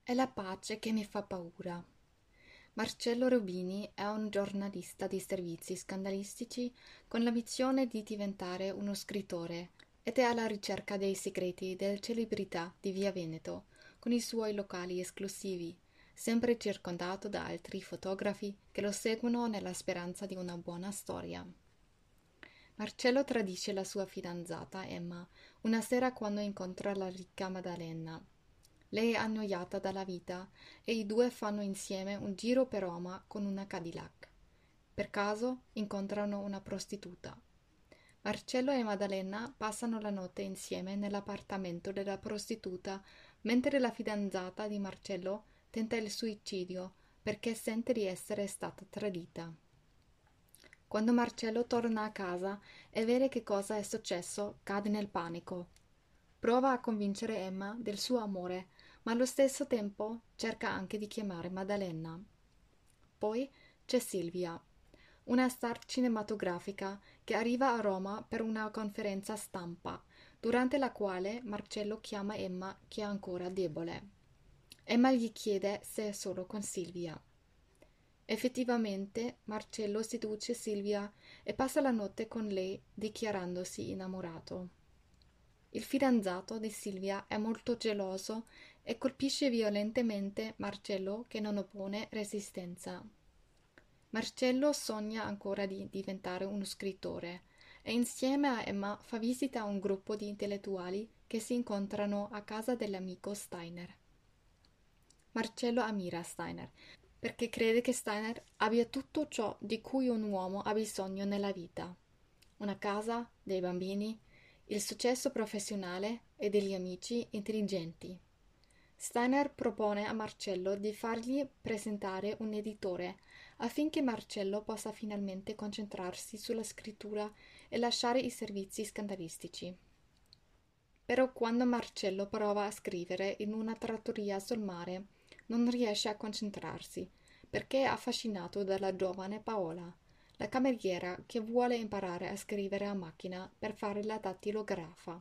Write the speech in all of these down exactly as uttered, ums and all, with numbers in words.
È la pace che mi fa paura. Marcello Rubini è un giornalista di servizi scandalistici con l'ambizione di diventare uno scrittore ed è alla ricerca dei segreti delle celebrità di Via Veneto, con i suoi locali esclusivi, sempre circondato da altri fotografi che lo seguono nella speranza di una buona storia. Marcello tradisce la sua fidanzata Emma una sera quando incontra la ricca Maddalena. Lei è annoiata dalla vita e i due fanno insieme un giro per Roma con una Cadillac. Per caso incontrano una prostituta. Marcello e Maddalena passano la notte insieme nell'appartamento della prostituta, mentre la fidanzata di Marcello tenta il suicidio perché sente di essere stata tradita. Quando Marcello torna a casa e vede che cosa è successo, cade nel panico. Prova a convincere Emma del suo amore, ma allo stesso tempo cerca anche di chiamare Maddalena. Poi c'è Silvia, una star cinematografica che arriva a Roma per una conferenza stampa, durante la quale Marcello chiama Emma che è ancora debole. Emma gli chiede se è solo con Silvia. Effettivamente Marcello seduce Silvia e passa la notte con lei dichiarandosi innamorato. Il fidanzato di Silvia è molto geloso e colpisce violentemente Marcello che non oppone resistenza. Marcello sogna ancora di diventare uno scrittore e insieme a Emma fa visita a un gruppo di intellettuali che si incontrano a casa dell'amico Steiner. Marcello ammira Steiner perché crede che Steiner abbia tutto ciò di cui un uomo ha bisogno nella vita: una casa, dei bambini, il successo professionale e degli amici intelligenti. Steiner propone a Marcello di fargli presentare un editore affinché Marcello possa finalmente concentrarsi sulla scrittura e lasciare i servizi scandalistici. Però quando Marcello prova a scrivere in una trattoria sul mare, non riesce a concentrarsi, perché è affascinato dalla giovane Paola, la cameriera che vuole imparare a scrivere a macchina per fare la dattilografa.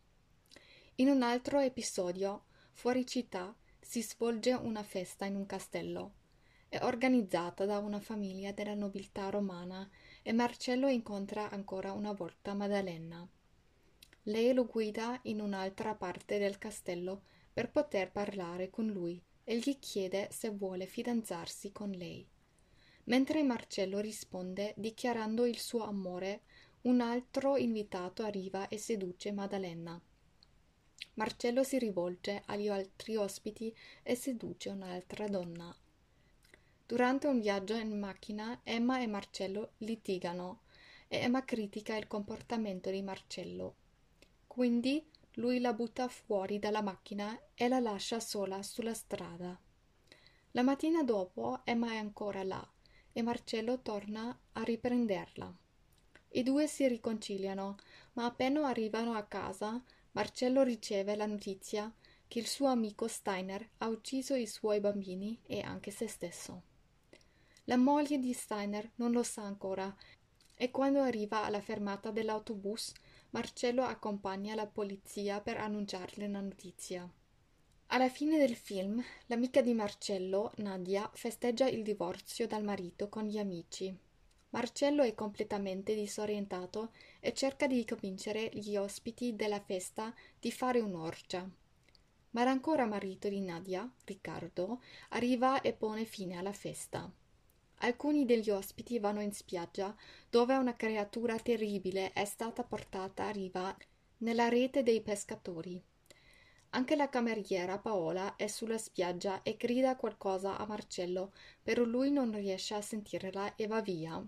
In un altro episodio, fuori città, si svolge una festa in un castello. È organizzata da una famiglia della nobiltà romana e Marcello incontra ancora una volta Maddalena. Lei lo guida in un'altra parte del castello per poter parlare con lui e gli chiede se vuole fidanzarsi con lei. Mentre Marcello risponde dichiarando il suo amore, un altro invitato arriva e seduce Maddalena. Marcello si rivolge agli altri ospiti e seduce un'altra donna. Durante un viaggio in macchina, Emma e Marcello litigano e Emma critica il comportamento di Marcello. Quindi lui la butta fuori dalla macchina e la lascia sola sulla strada. La mattina dopo Emma è ancora là e Marcello torna a riprenderla. I due si riconciliano, ma appena arrivano a casa, Marcello riceve la notizia che il suo amico Steiner ha ucciso i suoi bambini e anche se stesso. La moglie di Steiner non lo sa ancora e quando arriva alla fermata dell'autobus, Marcello accompagna la polizia per annunciarle la notizia. Alla fine del film, l'amica di Marcello, Nadia, festeggia il divorzio dal marito con gli amici. Marcello è completamente disorientato e cerca di convincere gli ospiti della festa di fare un'orgia. Ma l'ancora marito di Nadia, Riccardo, arriva e pone fine alla festa. Alcuni degli ospiti vanno in spiaggia, dove una creatura terribile è stata portata a riva nella rete dei pescatori. Anche la cameriera Paola è sulla spiaggia e grida qualcosa a Marcello, però lui non riesce a sentirla e va via.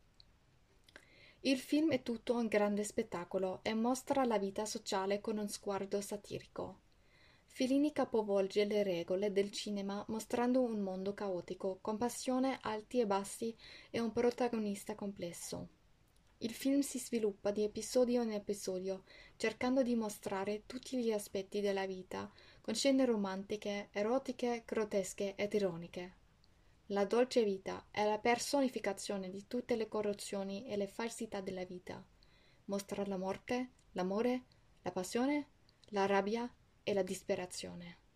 Il film è tutto un grande spettacolo e mostra la vita sociale con un sguardo satirico. Fellini capovolge le regole del cinema mostrando un mondo caotico, con passione, alti e bassi e un protagonista complesso. Il film si sviluppa di episodio in episodio, cercando di mostrare tutti gli aspetti della vita, con scene romantiche, erotiche, grottesche ed ironiche. La dolce vita è la personificazione di tutte le corruzioni e le falsità della vita. Mostra la morte, l'amore, la passione, la rabbia e la disperazione.